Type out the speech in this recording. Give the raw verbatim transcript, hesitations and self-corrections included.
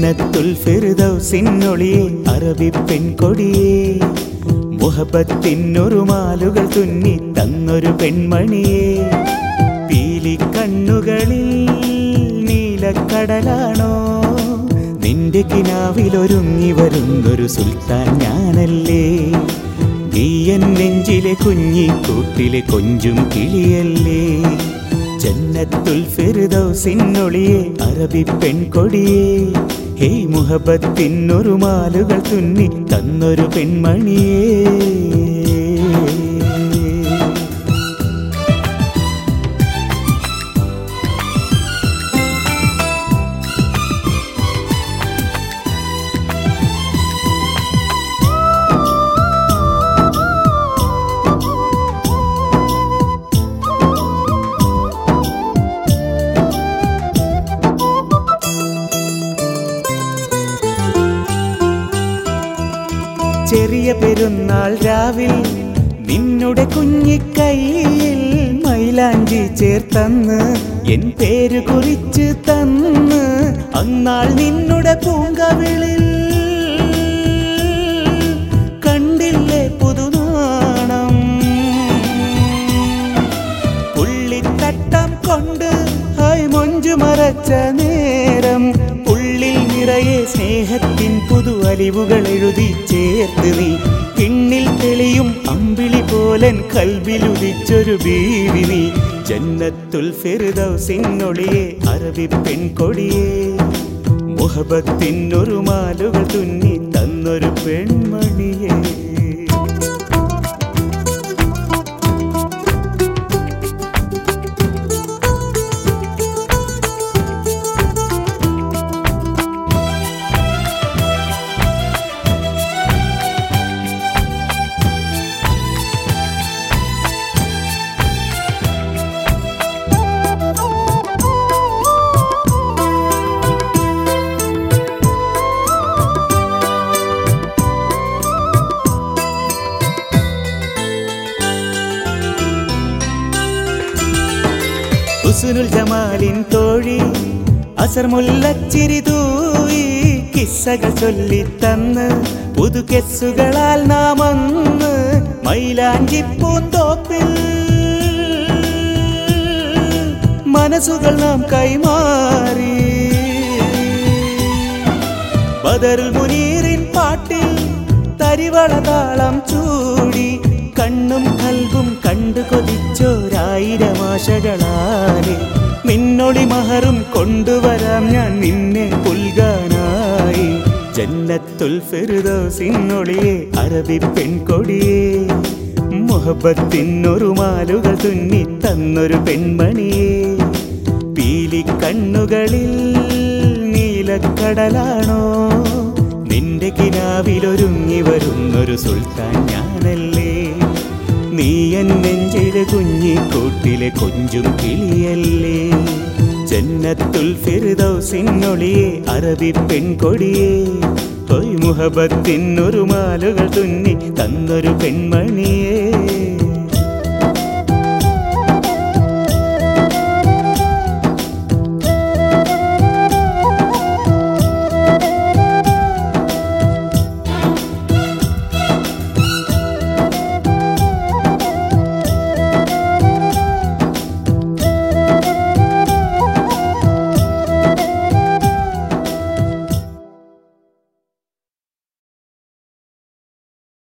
ജന്നത്തുൽ ഫിർദൗസിനൊളിയേ അറബി പെൺകൊടിയേ മുഹബത്തിനൊരു മാലുകൾ തുന്നി തന്നൊരു പെൺമണിയേ പീലി കണ്ണുകളിൽ നീലക്കടലാണോ നിന്റെ കിനാവിലൊരുങ്ങി വരുന്നൊരു സുൽത്താൻ ഞാനല്ലേ നീയൻ നെഞ്ചിലെ കുഞ്ഞിക്കൂട്ടിലെ കൊഞ്ചും കിളിയല്ലേ ജന്നത്തുൽ ഫിർദൗസിനൊളിയേ അറബി പെൺകൊടിയേ ഹേയ് മുഹബത്തിനൊരു മാലുകൾ തുന്നി തന്നൊരു പെൺമണിയേ ചെറിയ പെരുന്നാൾ രാവിൽ നിന്നുടെ കുഞ്ഞിക്കൈയിൽ മൈലാഞ്ചി ചേർത്തന്ന് എൻ പേര് കുറിച്ച് തന്ന് അന്നാൾ നിന്നുടെ പൂങ്കവിളിൽ കണ്ടില്ലേ പുതുനാണം പുള്ളിത്തട്ടം കൊണ്ട് ഹായ് മൊഞ്ചു മറച്ച നേരം ഉള്ളിൽ നിറയെ സ്നേഹത്തിൻ പുതു അലിവുകൾ എഴുതി ചേർത്ത് നീ പിന്നിൽ തെളിയും അമ്പിളി പോലൻ കൽബിലുദിച്ചൊരു ബീവി നീ ജന്നത്തുൽ ഫിർദൗസിനൊളിയേ അറബി പെൺകൊടിയേ മുഹബത്തിനൊരു മാലുകൾ തുന്നി തന്നൊരു പെൺമണിയേ ഹുസ്നുൽ ജമാലിൻ തോഴി അസർ മുല്ലച്ചിരി തൂയി കിസ്സകൾ ചൊല്ലിത്തന്ന് പുതു കെസ്സുകളാൽ നാം അന്ന് മൈലാഞ്ചി പൂന്തോപ്പിൽ മനസ്സുകൾ നാം കൈമാറി ബദറുൽ മുനീറിൻ പാട്ടിൽ തരിവള താളം ചൂടി കണ്ണും കൽബും കണ്ടു കൊതിച്ചോരായിരം ആശകളാലെ നിന്നൊളി മഹറും കൊണ്ടുവരാം ഞാൻ നിന്നെ പുൽകാനായി ജന്നത്തുൽ ഫിർദൗസിനൊളിയേ അറബി പെൺകൊടിയേ മുഹബത്തിനൊരു മാലുകൾ തുന്നി തന്നൊരു പെൺമണിയേ പീലി കണ്ണുകളിൽ നീലക്കടലാണോ നിന്റെ കിനാവിലൊരുങ്ങി വരുന്നൊരു സുൽത്താൻ ഞാനല്ലേ നീയൻ നെഞ്ചിലെ കുഞ്ഞിക്കൂട്ടിലെ കൊഞ്ചും കിളിയല്ലേ ജന്നത്തുൽ ഫിർദൗസിനൊളിയേ അറബി പെൺകൊടിയേ ഹോയ് മുഹബത്തിനൊരു മാലുകൾ തുന്നി തന്നൊരു പെൺമണിയേ